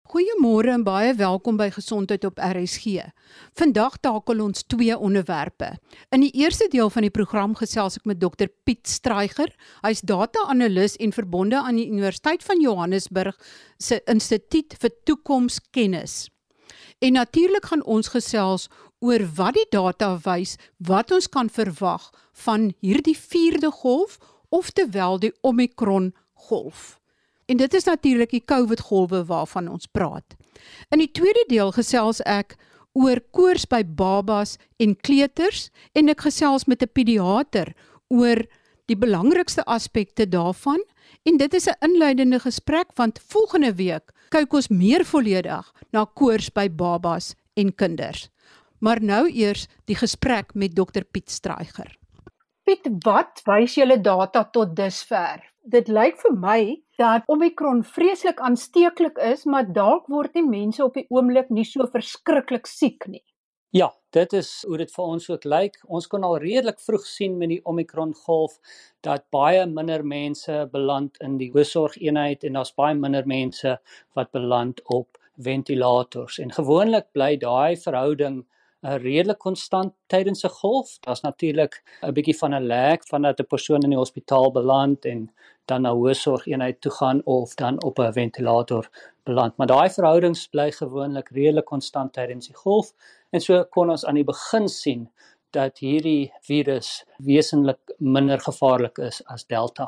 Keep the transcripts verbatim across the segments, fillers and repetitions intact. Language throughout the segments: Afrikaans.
Goeiemôre en baie welkom by Gesondheid op R S G. Vandag takel ons twee onderwerpe. In die eerste deel van die program gesels ek met dokter Piet Streicher. Hy is data-analis en verbonde aan die Universiteit van Johannesburg se Instituut vir Toekomskennis. En natuurlik gaan ons gesels oor wat die data wys, wat ons kan verwag van hierdie vierde golf, oftewel die Omicron golf. En dit is natuurlik die COVID-golwe waarvan ons praat. In die tweede deel gesels ek oor koors by babas en kleuters en ek gesels met 'n pediater oor die belangrikste aspekte daarvan. En dit is 'n inleidende gesprek want volgende week kyk ons meer volledig na koors by babas en kinders. Maar nou eers die gesprek met dokter Piet Streicher. Piet, wat wys julle data tot dusver? Dit lyk vir my dat Omicron vreeslik aansteeklik is, maar dalk word die mense op die oomblik nie so verskriklik siek nie. Ja, dit is hoe dit vir ons ook lyk. Ons kon al redelik vroeg sien met die Omicron golf dat baie minder mense beland in die hoësorgeenheid en daar's baie minder mense wat beland op ventilators. En gewoonlik bly daai verhouding Uh, redelik konstant tydens 'n golf. Daar's natuurlik 'n bietjie van 'n lag vandat 'n persoon in die hospitaal beland en dan na hoësorgeenheid toe gaan of dan op 'n ventilator beland. Maar daai verhoudings bly gewoonlik redelik konstant tydens die golf. En so kon ons aan die begin sien dat hierdie virus wesentlik minder gevaarlik is as Delta.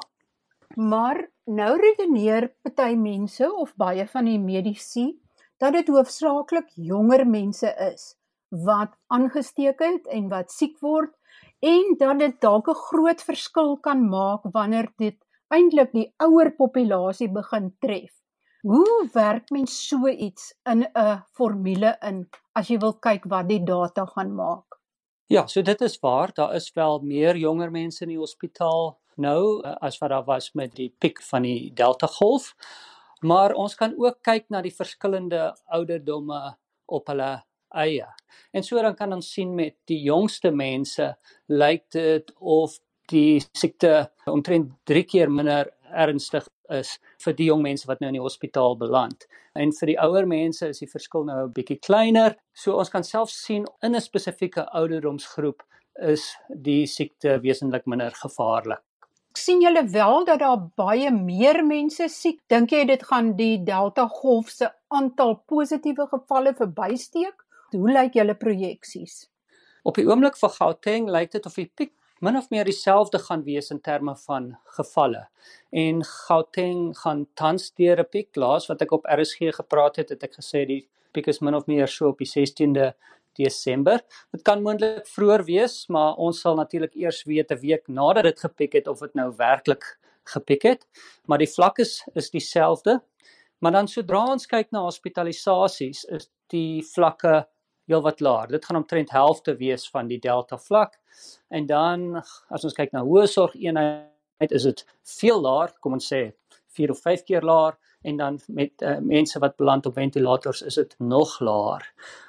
Maar nou redeneer party mense of baie van die medisy dat dit hoofsaaklik jonger mense is wat aangesteek het en wat siek word en dat dit dalk 'n groot verskil kan maak wanneer dit eintlik die ouer populasie begin tref. Hoe werk mens so iets in 'n formule in as jy wil kyk wat die data gaan maak? Ja, so dit is waar, daar is wel meer jonger mense in die hospitaal nou as wat daar was met die piek van die Delta golf, maar ons kan ook kyk na die verskillende ouderdomme op hulle eie. En so dan kan ons sien met die jongste mense, lyk dit of die siekte omtrent drie keer minder ernstig is vir die jong mense wat nou in die hospitaal beland. En vir die ouer mense is die verskil nou 'n bietjie kleiner. So ons kan self sien in 'n spesifieke ouderdomsgroep is die siekte wesentlik minder gevaarlik. Sien julle wel dat daar baie meer mense siek? Dink jy dit gaan die Delta golf se aantal positiewe gevalle verbysteek? Hoe lyk julle projeksies? Op die oomblik vir Gauteng lyk dit of die piek min of meer dieselfde gaan wees in terme van gevalle. En Gauteng gaan tans deur 'n piek. Laas wat ek op R S G gepraat het, het ek gesê die piek is min of meer so op die sestiende Desember. Dit kan moontlik vroeër wees, maar ons sal natuurlik eers weet 'n week nadat dit gepiek het of dit nou werklik gepiek het. Maar die vlak is is dieselfde. Maar dan sodra ons kyk na hospitalisasies, is die vlakke heel wat laer. Dit gaan omtrent helfte wees van die Delta vlak. En dan, as ons kyk na hoësorgeenheid, is dit veel laer, kom ons sê, vier of vyf keer laer. En dan met uh, mense wat beland op ventilators, is dit nog laer.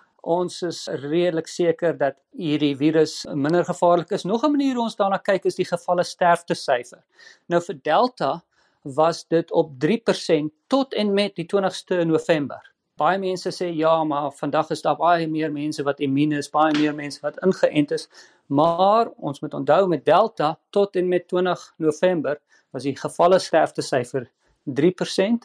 Ons is redelik seker dat hierdie virus minder gevaarlik is. Nog 'n manier hoe ons daarna kyk is die gevalle sterftesyfer. Nou vir Delta was dit op drie persent tot en met die twintigste November. Baie mense sê ja, maar vandag is daar baie meer mense wat immuun is, baie meer mense wat ingeënt is, maar ons moet onthou met Delta tot en met twintig November was die gevalle sterftesyfer drie persent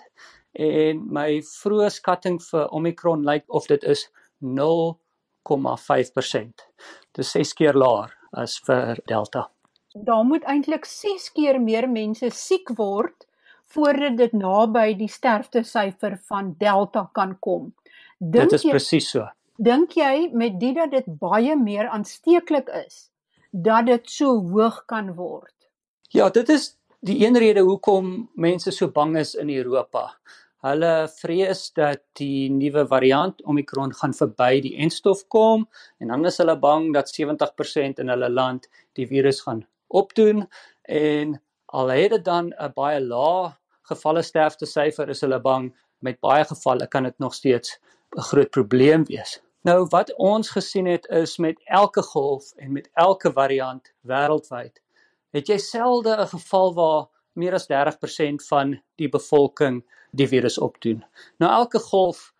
en my vroeë skatting vir Omicron lyk of dit is nul komma vyf persent. Dit is ses keer laer as vir Delta. Daar moet eintlik ses keer meer mense siek word voordat dit naby die sterftesyfer van Delta kan kom. Dink dit is jy, presies so. Dink jy met dit dat dit baie meer aansteeklik is, dat dit so hoog kan word? Ja, dit is die een rede hoekom mense so bang is in Europa. Hulle vrees dat die nuwe variant Omicron gaan verby die enstof kom en dan is hulle bang dat sewentig persent in hulle land die virus gaan opdoen en al het dit dan 'n baie lae gevalle sterftesyfer is hulle bang met baie gevalle kan dit nog steeds 'n groot probleem wees. Nou wat ons gesien het is met elke golf en met elke variant wêreldwyd het jy selde 'n geval waar meer as dertig persent van die bevolking die virus opdoen. Nou elke golf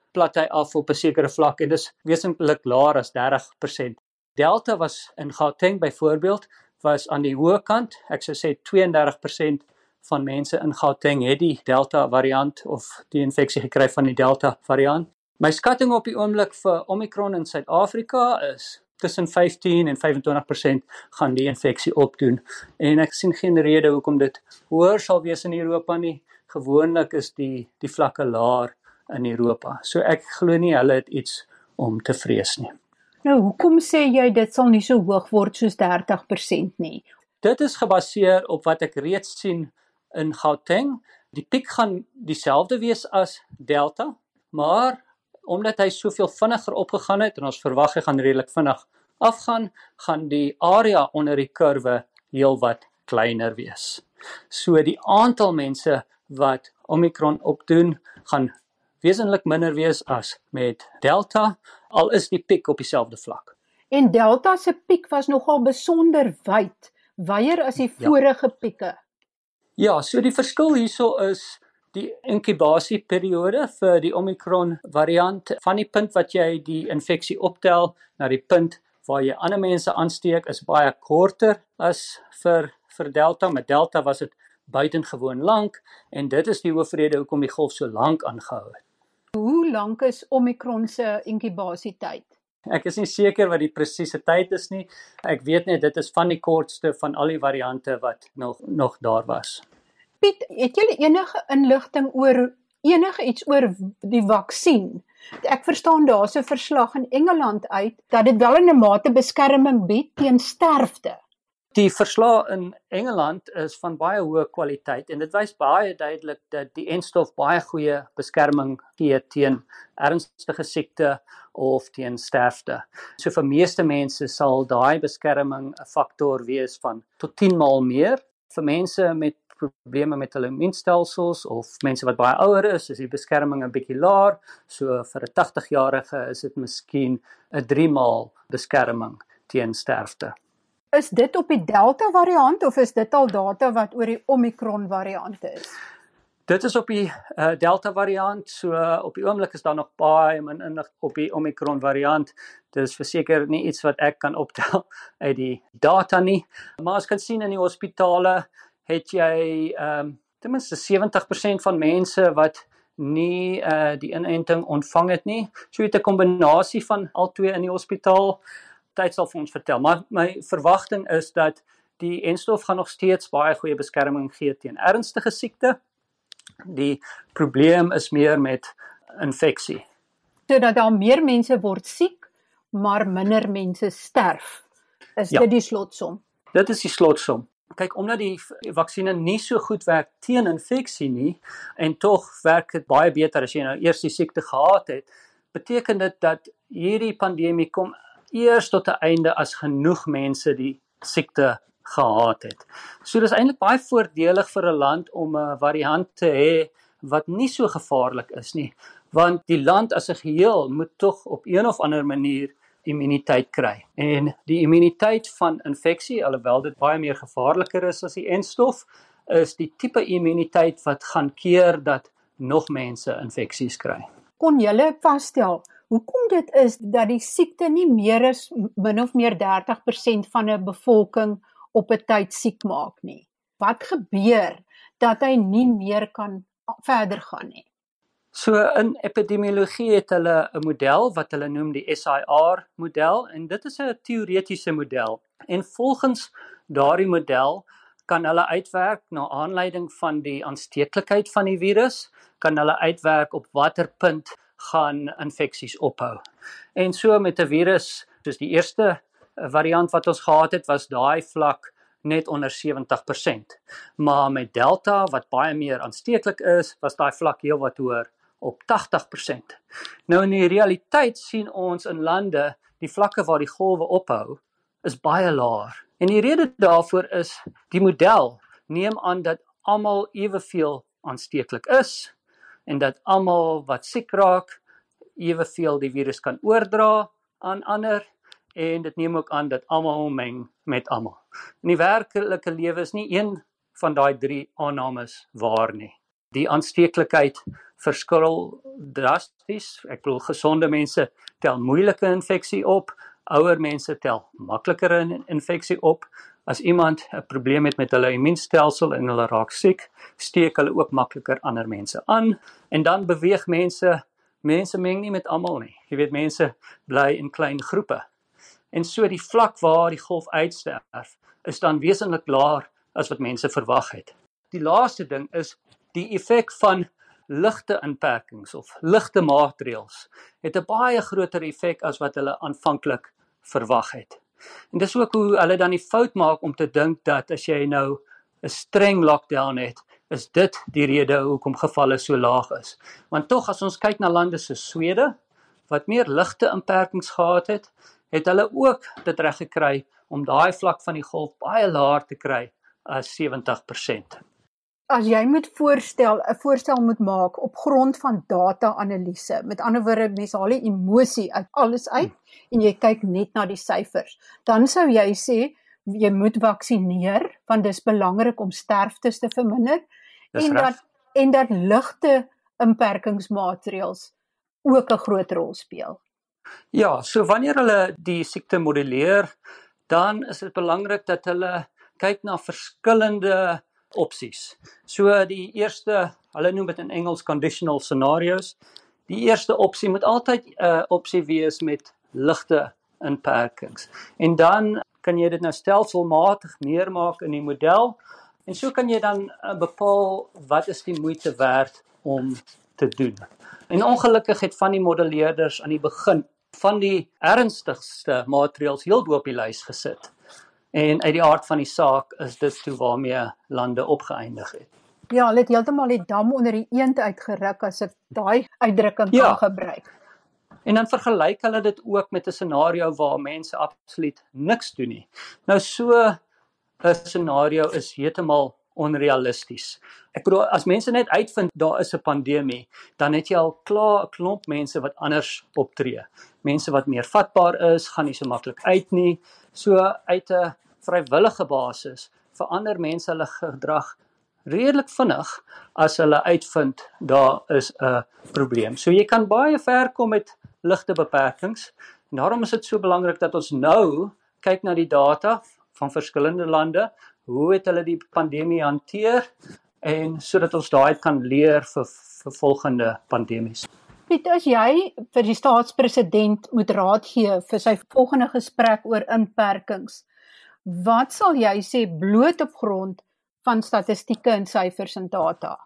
plat hy af op 'n sekere vlak en dis wesentlik laer as dertig persent. Delta was in Gauteng byvoorbeeld was aan die hoë kant. Ek sou sê tweeëndertig persent van mense in Gauteng het die Delta variant of die infeksie gekry van die Delta variant. My skatting op die oomblik vir Omicron in Suid-Afrika is tussen vyftien en vyf en twintig persent gaan die infeksie opdoen. En ek sien geen rede hoekom dit hoër sal wees in Europa nie. Gewoonlik is die die vlakke laer in Europa. So ek glo nie hulle het iets om te vrees nie. Nou, hoekom sê jy dit sal nie so hoog word soos dertig persent nie? Dit is gebaseer op wat ek reeds sien in Gauteng. Die piek gaan dieselfde wees as Delta, maar omdat hy soveel vinniger opgegaan het en ons verwag hy gaan redelik vinnig afgaan, gaan die area onder die kurwe heelwat kleiner wees. So die aantal mense wat Omicron opdoen, gaan wesentlik minder wees as met Delta, al is die piek op dieselfde vlak. En Delta se piek was nogal besonder wyd, wyer as die vorige pieke. Ja, so die verskil hierso is die inkubasieperiode vir die Omicron variant van die punt wat jy die infeksie optel na die punt waar jy ander mense aansteek is baie korter as vir vir Delta. Met Delta was dit buitengewoon lank en dit is die hoofrede hoekom die golf so lank aangehou het. Hoe lank is Omicron se inkubasietyd? Ek is nie seker wat die presiese tyd is nie. Ek weet net dit is van die kortste van al die variante wat nog nog daar was. Piet, het julle enige inligting oor enige iets oor die vaksin? Ek verstaan daar's 'n verslag in Engeland uit dat dit wel in 'n mate beskerming bied teen sterfte. Die verslag in Engeland is van baie hoë kwaliteit en dit wys baie duidelik dat die enstof baie goeie beskerming gee teen ernstige siekte of teen sterfte. So vir meeste mense sal daai beskerming 'n faktor wees van tot tien maal meer. Vir mense met probleme met hulle immuunstelsels of mense wat baie ouer is, is die beskerming 'n bietjie laer. So vir 'n tagtig-jarige is dit miskien 'n drie maal beskerming teen sterfte. Is dit op die Delta variant of is dit al data wat oor die Omicron variante is? Dit is op die uh, Delta variant, so uh, op die oomblik is daar nog baie min inligting op die Omicron variant. Dit is verseker nie iets wat ek kan optel uit die data nie, maar as kan sien in die hospitale het jy um, ten minste sewentig persent van mense wat nie uh, die inenting ontvang het nie. So jy het 'n kombinasie van al twee in die hospitaal. Tyd sal vir ons vertel, maar my verwagting is dat die enstof gaan nog steeds baie goeie beskerming gee teen ernstige siekte. Die probleem is meer met infeksie. Sodat daar meer mense word siek, maar minder mense sterf. Is Ja. dit die slotsom? Dit is die slotsom. Kyk, omdat die vaksines nie so goed werk teen infeksie nie, en tog werk dit baie beter as jy nou eers die siekte gehad het, beteken dit dat hierdie pandemie kom eers tot 'n einde as genoeg mense die siekte gehad het. So dis eintlik baie voordelig vir 'n land om 'n variant te hê wat nie so gevaarlik is nie, want die land as 'n geheel moet tog op een of ander manier immuniteit kry. En die immuniteit van infeksie, alhoewel dit baie meer gevaarliker is as die enstof, is die tipe immuniteit wat gaan keer dat nog mense infeksies kry. Kon julle vasstel hoekom dit is dat die siekte nie meer as min of meer dertig persent van 'n bevolking op 'n tyd siek maak nie? Wat gebeur dat hy nie meer kan verder gaan nie? So in epidemiologie het hulle 'n model wat hulle noem die S I R model en dit is 'n teoretiese model. En volgens daardie model kan hulle uitwerk na aanleiding van die aansteeklikheid van die virus, kan hulle uitwerk op watter punt gaan infeksies ophou. En so met 'n virus, soos die eerste variant wat ons gehad het, was daai vlak net onder sewentig persent. Maar met Delta, wat baie meer aansteeklik is, was daai vlak heelwat hoër op tagtig persent. Nou in die realiteit sien ons in lande, die vlakke waar die golwe ophou, is baie laer. En die rede daarvoor is, die model neem aan dat almal eweveel aansteeklik is, en dat almal wat siek raak, eweveel die virus kan oordra aan ander, en dit neem ook aan dat almal meng met almal. In die werklike lewe is nie een van daai drie aannames waar nie. Die aansteeklikheid verskil drasties. Ek bedoel gesonde mense tel moeilike infeksie op, ouer mense tel makliker 'n infeksie op. As iemand 'n probleem het met hulle immuunstelsel en hulle raak siek, steek hulle ook makliker ander mense aan. En dan beweeg mense, mense meng nie met almal nie. Jy weet, mense bly in klein groepe. En so die vlak waar die golf uitsterf, is dan wesentlik laer as wat mense verwag het. Die laaste ding is die effek van ligte inperkings of ligte maatreëls het 'n baie groter effek as wat hulle aanvanklik verwag het. En dis ook hoe hulle dan die fout maak om te dink dat as jy nou 'n streng lockdown het, is dit die rede hoekom gevalle so laag is. Want tog as ons kyk na lande soos Swede, wat meer ligte inperkings gehad het, het hulle ook dit reg gekry om daai vlak van die golf baie laer te kry as sewentig persent. As jy moet voorstel, 'n voorstel moet maak op grond van data-analise, met ander woorde, mense haal die emosie uit alles uit en jy kyk net na die syfers, dan sou jy sê jy moet vaksineer want dis belangrik om sterftes te verminder en dat en dat ligte inperkingsmaatreëls ook 'n groot rol speel. Ja, so wanneer hulle die siekte modelleer, dan is dit belangrik dat hulle kyk na verskillende opsies. So die eerste, hulle noem dit in Engels conditional scenarios. Die eerste opsie moet altyd 'n uh, opsie wees met ligte inperkings. En dan kan jy dit nou stelselmatig meer maak in die model en so kan jy dan uh, bepaal wat is die moeite werd om te doen. En ongelukkig het van die modelleerders aan die begin van die ernstigste maatreëls heel bo op die lys gesit. En uit die aard van die saak is dit toe waarmee lande opgeëindig het. Ja, hulle het heeltemal die dam onder die eend uitgeruk as ek daai uitdrukking ja. kan gebruik. En dan vergelyk hulle dit ook met 'n scenario waar mense absoluut niks doen nie. Nou so 'n scenario is heeltemal onrealisties. Ek bedoel, as mense net uitvind daar is 'n pandemie, dan het jy al klaar 'n klomp mense wat anders optree. Mense wat meer vatbaar is, gaan nie so maklik uit nie. So uit 'n vrywillige basis verander mense hulle gedrag redelik vinnig as hulle uitvind daar is 'n probleem. So jy kan baie ver kom met ligte beperkings. En daarom is dit so belangrik dat ons nou kyk na die data van verskillende lande. Hoe het hulle die pandemie hanteer en sodat ons daai kan leer vir, vir volgende pandemies. Piet, as jy vir die staatspresident moet raad gee vir sy volgende gesprek oor inperkings, wat sal jy sê bloot op grond van statistieke en syfers en data?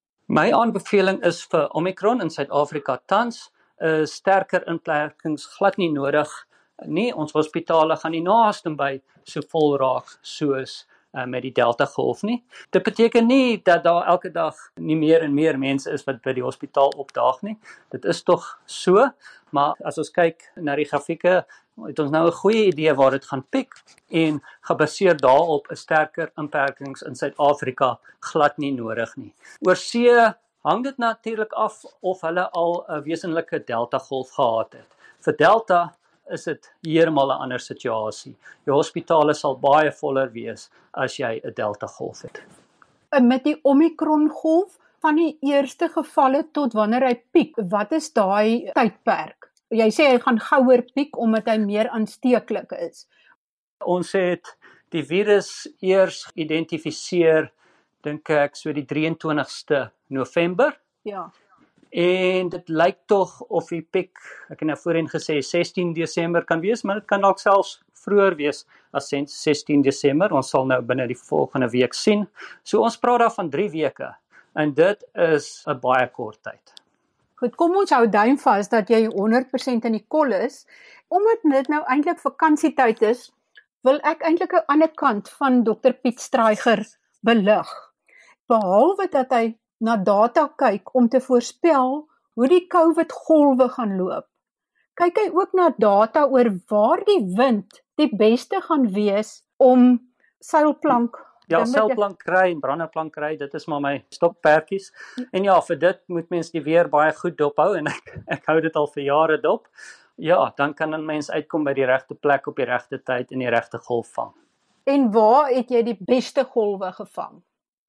My aanbeveling is vir Omicron in Suid-Afrika tans, uh, sterker inperkings glad nie nodig nie. Ons hospitale gaan nie naaste by so vol raak soos Uh, met die Delta golf nie. Dit beteken nie dat daar elke dag nie meer en meer mense is wat by die hospitaal opdaag nie. Dit is tog so, maar as ons kyk na die grafieke, het ons nou 'n goeie idee waar dit gaan piek en gebaseer daarop 'n sterker inperkings in Suid-Afrika glad nie nodig nie. Oor see hang dit natuurlik af of hulle al 'n wesenlike Delta golf gehad het. Vir Delta is dit heeltemal 'n ander situasie. Jou hospitale sal baie voller wees as jy 'n Delta golf het. Met die Omicron golf, van die eerste gevalle tot wanneer hy piek, wat is daai tydperk? Jy sê hy gaan gouer piek omdat hy meer aansteeklik is. Ons het die virus eers geïdentifiseer, dink ek, so die drie en twintigste November. Ja. En dit lyk tog of die piek, ek het nou voorheen gesê sestien Desember kan wees, maar dit kan dalk selfs vroeër wees as sestien Desember. Ons sal nou binne die volgende week sien. So ons praat daar van drie weke en dit is 'n baie kort tyd. Goed, kom ons hou duim vas dat jy honderd persent in die kol is. Omdat dit nou eintlik vakansietyd is, wil ek eintlik 'n ander kant van dokter Piet Straiger belig. Behalwe dat hy na data kyk om te voorspel hoe die COVID golwe gaan loop, kyk hy ook na data oor waar die wind die beste gaan wees om seilplank Ja, seilplank kry en branderplank kry, dit is maar my stokperdjies. En ja, vir dit moet mens die weer baie goed dophou en ek, ek hou dit al vir jare dop. Ja, dan kan 'n mens uitkom by die regte plek op die regte tyd en die regte golf vang. En waar het jy die beste golwe gevang?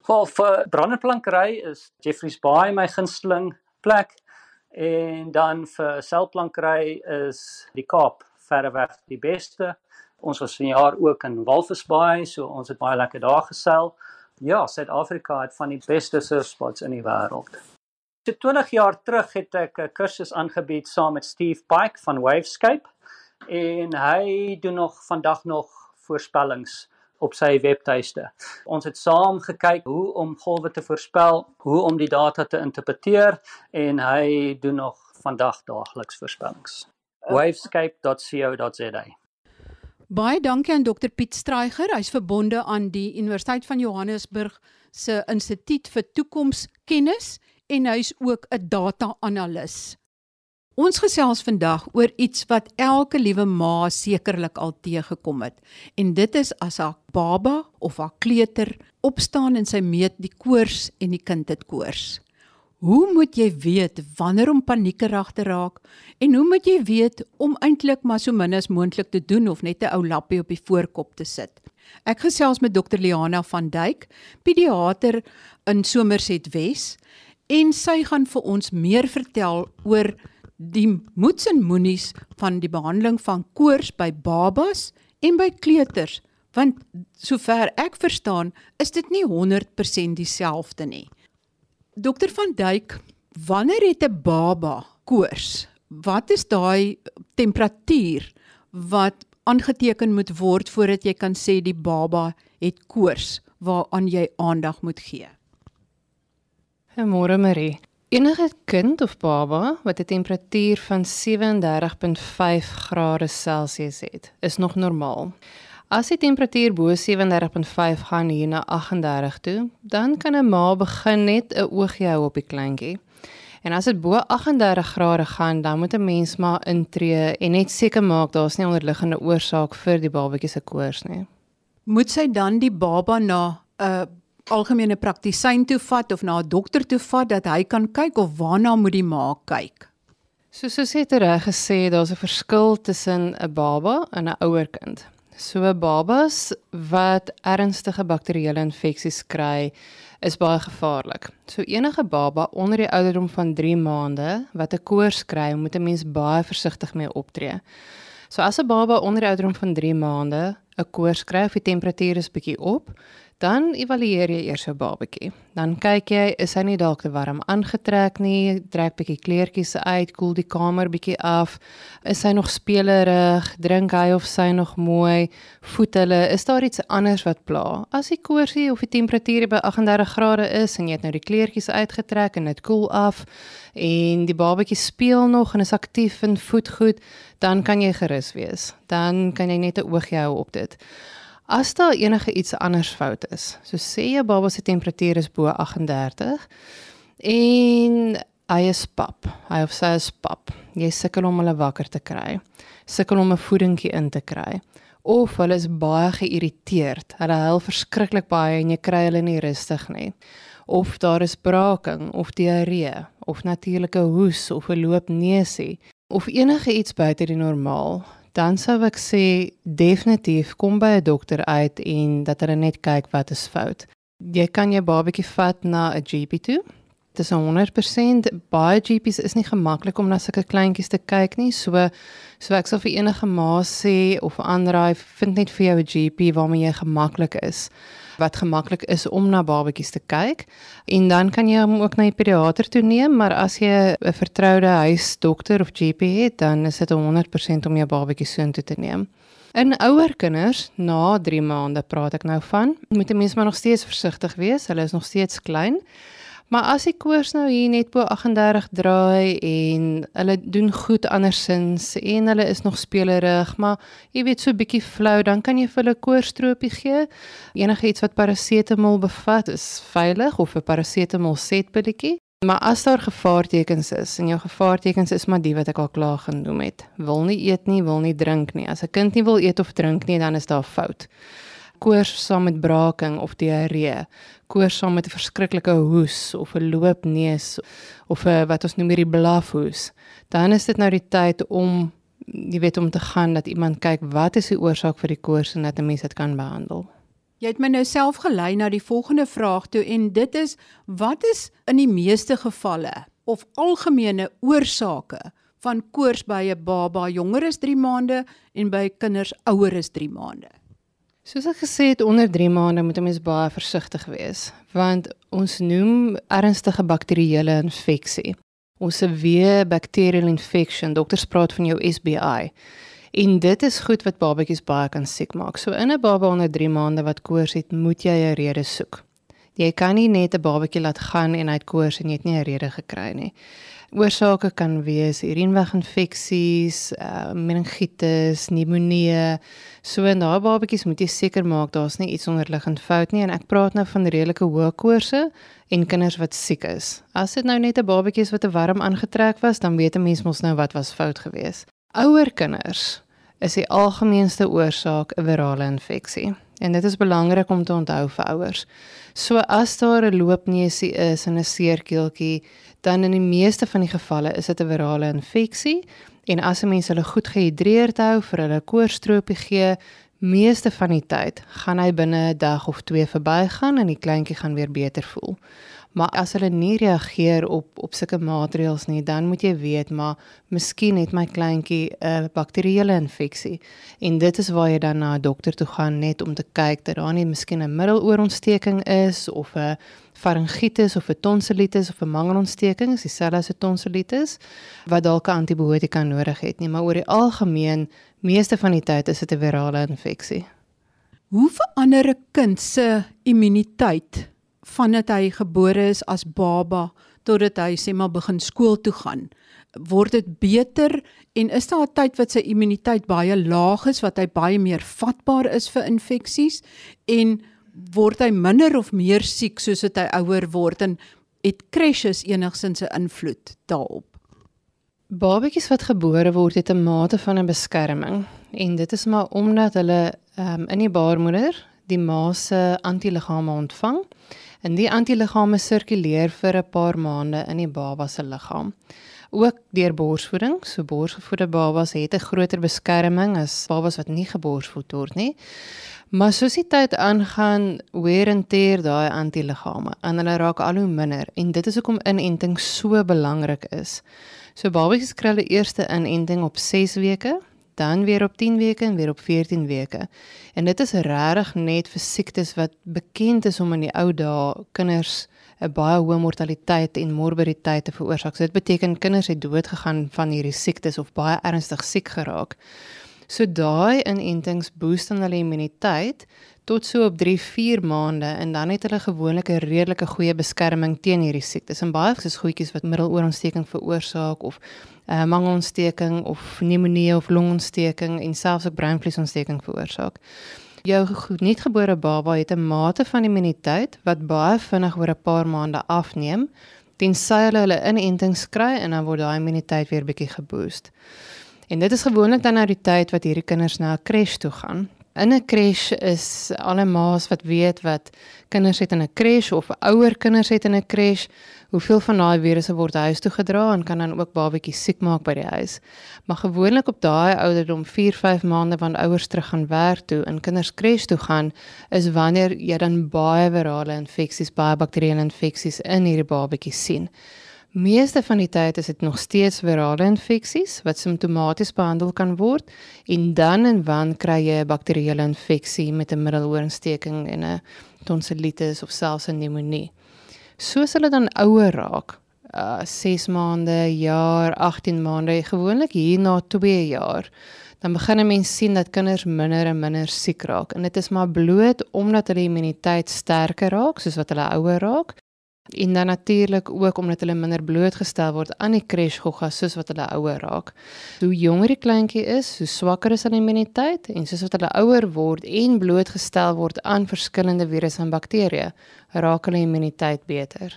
Wel, vir branderplankery is Jeffreys Bay my gunsteling plek en dan vir seilplankery is die Kaap verreweg die beste. Ons was vanjaar ook in Walvis Bay, so ons het baie lekker daar geseil. Ja, Suid-Afrika het van die beste surfspots in die wêreld. So twintig jaar terug het ek 'n kursus aangebied saam met Steve Pike van Wavescape en hy doen nog vandag nog voorspellings op sy webtuiste. Ons het saam gekyk hoe om golwe te voorspel, hoe om die data te interpreteer en hy doen nog vandag daagliks voorspellings. wavescape dot co dot za. Baie dankie aan dokter Piet Straiger. Hy's verbonde aan die Universiteit van Johannesburg se Instituut vir Toekomskennis en hy's ook 'n data-analis. Ons gesels vandag oor iets wat elke liewe ma sekerlik al teëgekom het. En dit is as haar baba of haar kleuter opstaan en sy meet die koors en die kind het koors. Hoe moet jy weet wanneer om paniekerig te raak en hoe moet jy weet om eintlik maar so min as moontlik te doen of net 'n ou lappie op die voorkop te sit? Ek gesels met dokter Liana van Dijk, pediater in Somerset Wes, en sy gaan vir ons meer vertel oor die moets en moenies van die behandeling van koors by babas en by kleuters, want sover ek verstaan, is dit nie honderd persent dieselfde nie. dokter van Dijk, wanneer het 'n baba koors? Wat is daai temperatuur wat aangeteken moet word voordat jy kan sê die baba het koors waaraan jy aandag moet gee? Môre Marie. Enige kind of baba wat 'n temperatuur van sewe en dertig komma vyf grade Celsius het, is nog normaal. As die temperatuur bo sewe en dertig komma vyf gaan hier na agt en dertig toe, dan kan 'n ma begin net 'n oogie hou op die kleintjie. En as dit bo agt en dertig grade gaan, dan moet 'n mens maar intree en net seker maak daar's nie onderliggende oorsaak vir die babatjie se koors nie. Moet sy dan die baba na 'n uh, algemene praktisyn toe vat of na 'n dokter toe vat dat hy kan kyk, of waarna moet die ma kyk? So soos jy reg gesê, daar's 'n verskil tussen 'n baba en 'n ouer kind. So babas wat ernstige bakterieële infeksies kry, is baie gevaarlik. So enige baba onder die ouderdom van drie maande wat 'n koors kry, moet 'n mens baie versigtig mee optree. So as 'n baba onder die ouderdom van drie maande 'n koors kry of die temperatuur is bietjie op, dan evalueer jy eers jou babatjie. Dan kyk jy, is hy nie dalk te warm aangetrek nie, trek bietjie kleertjies uit, koel die kamer bietjie af, is hy nog spelerig, drink hy of sy nog mooi, voed hulle, is daar iets anders wat pla? As die koorsie of die temperatuur by agt en dertig grade is en jy het nou die kleertjies uitgetrek en dit koel af en die babatjie speel nog en is aktief en voed goed, dan kan jy gerus wees. Dan kan jy net 'n oogie hou op dit. As daar enige iets anders fout is, so sê jou baba se temperatuur is bo agt en dertig en hy is pap, hy of sy is pap, jy sukkel om hulle wakker te kry, sukkel om 'n voedingkie in te kry, of hulle is baie geïrriteerd, hulle huil verskriklik baie en jy kry hulle nie rustig nie, of daar is braking, of diarree, of natuurlike hoes, of 'n loopneusie, of enige iets buite die normaal, dan sou ek sê, definitief kom by 'n dokter uit en dat hulle net kyk wat is fout. Jy kan jou babatjie vat na 'n G P toe. Dit is honderd persent, baie G P's is nie gemaklik om na sulke kleintjies te kyk nie, so, so ek sal vir enige ma sê, of aanraai, vind net vir jou 'n G P waarmee jy gemaklik is, wat gemaklik is om na babatjies te kyk, en dan kan jy hom ook na die pediater toe neem, maar as jy 'n vertroude huisdokter of G P het, dan is dit honderd persent om jou babatjie soontoe te neem. In ouer kinders, na drie maande praat ek nou van, moet die mens maar nog steeds versigtig wees, hulle is nog steeds klein, maar as die koors nou hier net bo agt en dertig draai en hulle doen goed andersins en hulle is nog spelerig, maar jy weet so bietjie flou, dan kan jy vir hulle koorstroopie gee. Enige iets wat parasetamol bevat is veilig, of 'n parasetamol setpilletjie. Maar as daar gevaartekens is, en jou gevaartekens is maar die wat ek al klaar genoem het, wil nie eet nie, wil nie drink nie. As 'n kind nie wil eet of drink nie, dan is daar fout. Koors saam met braking of diarree, koors saam met 'n verskriklike hoes of 'n loopneus of 'n wat ons noem hierdie blafhoes, dan is dit nou die tyd om, jy weet, om te gaan dat iemand kyk wat is die oorsaak vir die koors en dat 'n mens dit kan behandel. Jy het my nou self gelei na die volgende vraag toe en dit is, wat is in die meeste gevalle of algemene oorsake van koors by 'n baba jonger as drie maande en by kinders ouer as drie maande? Soos ek gesê het, onder drie maande moet 'n mens baie versigtig wees, want ons noem ernstige bakterieële infeksie. Ons severe bacterial infection, dokters praat van jou S B I. En dit is goed wat babatjies baie kan siek maak. So in 'n baba onder drie maande wat koors het, moet jy 'n rede soek. Jy kan nie net 'n babatjie laat gaan en hy het koors en jy het nie 'n rede gekry nie. Oorsake kan wees urineweginfeksies, uh, meningitis, pneumonie. So in daai babatjies moet jy seker maak daar's nie iets onderliggend fout nie, en ek praat nou van redelike hoë koorse en kinders wat siek is. As dit nou net 'n babatjie is wat te warm aangetrek was, dan weet 'n mens mos nou wat was fout gewees. Ouer kinders is die algemeenste oorsaak 'n virale infeksie. En dit is belangrik om te onthou vir ouers. So as daar 'n loopneusie is en 'n seerkeeltjie, dan in die meeste van die gevalle is dit 'n virale infeksie. En as 'n mens hulle goed gehidreerd hou, vir hulle koorstropie gee, meeste van die tyd gaan hy binne 'n dag of twee verbygaan en die kleintjie gaan weer beter voel. Maar as hulle nie reageer op op sulke maatreëls nie, dan moet jy weet, maar miskien het my kleintjie 'n bakterieële infeksie. En dit is waar jy dan na 'n dokter toe gaan, net om te kyk dat daar nie miskien 'n middeloorontsteking is, of 'n faringitis, of 'n tonsilitis, of 'n mangelontsteking, is dieselfde as 'n tonsilitis, wat dalk 'n antibiotika nodig het nie. Maar oor die algemeen, meeste van die tyd is dit 'n virale infeksie. Hoe verander 'n kind se immuniteit vandat hy gebore is as baba, totdat hy sê maar begin skool toe gaan? Word dit beter en is daar 'n tyd wat sy immuniteit baie laag is, wat hy baie meer vatbaar is vir infeksies, en word hy minder of meer siek soos wat hy ouer word, en het crashes enigstens 'n invloed daarop? Babatjies wat gebore word het 'n mate van 'n beskerming, en dit is maar omdat hulle um, in die baarmoeder die ma se antiliggame ontvang, en die antiliggame sirkuleer vir 'n paar maande in die baba se liggaam. Ook deur borsvoeding, so borsgevoede babas het 'n groter beskerming as babas wat nie geborsvoed word nie. Maar soos die tyd aangaan, wear en teer daai antiliggame, en hulle raak al hoe minder, en dit is hoekom inenting so belangrik is. So babatjies kry hulle eerste inenting op ses weke, dan weer op tien weke en weer op veertien weke. En dit is regtig net vir siektes wat bekend is om in die ou dae kinders 'n baie hoë mortaliteit en morbiditeit te veroorsaak. So dit beteken kinders het dood gegaan van hierdie siektes of baie ernstig siek geraak. So daai inentings boost dan hulle immuniteit tot so op drie, vier maande, en dan het hulle gewoonlik 'n redelike goeie beskerming teen hierdie siektes. En baie is goedjies wat middeloorontsteking veroorsaak, of uh, mangelontsteking, of pneumonie, of longontsteking, en selfs ook breinvliesontsteking veroorsaak. Jou nuutgebore baba het 'n mate van immuniteit wat baie vinnig oor 'n paar maande afneem, tensy hulle hulle inentings kry, en dan word daai immuniteit weer bietjie geboost. En dit is gewoonlik dan nou die tyd wat hierdie kinders na 'n crash toe gaan. In 'n crash is alle ma's wat weet wat kinders het in 'n crash, of ouer kinders het in 'n crash, hoeveel van daai virusse word huis toe gedra en kan dan ook babatjies siek maak by die huis. Maar gewoonlik op daai ouderdom vier, vyf maande wanneer ouers terug gaan werk toe en kinders crash toe gaan, is wanneer jy dan baie virale infeksies, baie bakterieële infeksies in hierdie babatjies sien. Meeste van die tyd is dit nog steeds virale infeksies wat simptomaties behandel kan word, en dan en wan kry jy 'n bakterieële infeksie met 'n middeloorontsteking en 'n tonsilitis of selfs 'n pneumonie. Soos hulle dan ouer raak, uh, ses maande, jaar, agttien maande, gewoonlik hier na twee jaar, dan begin 'n mens sien dat kinders minder en minder siek raak, en dit is maar bloot omdat hulle immuniteit sterker raak, soos wat hulle ouer raak, en dan natuurlik ook omdat hulle minder blootgestel word aan die crashgogga soos wat hulle ouer raak. Hoe jonger die kleintjie is, hoe swakker is hulle immuniteit, en soos wat hulle ouer word en blootgestel word aan verskillende virusse en bakterieë, raak hulle immuniteit beter.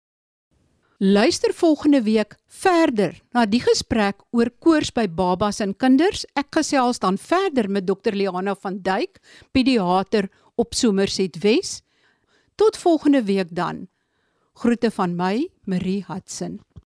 Luister volgende week verder na die gesprek oor koors by babas en kinders. Ek gesels dan verder met dokter Liana van Dijk, pediater op Somerset Wes. Tot volgende week dan. Groete van my, Marie Hudson.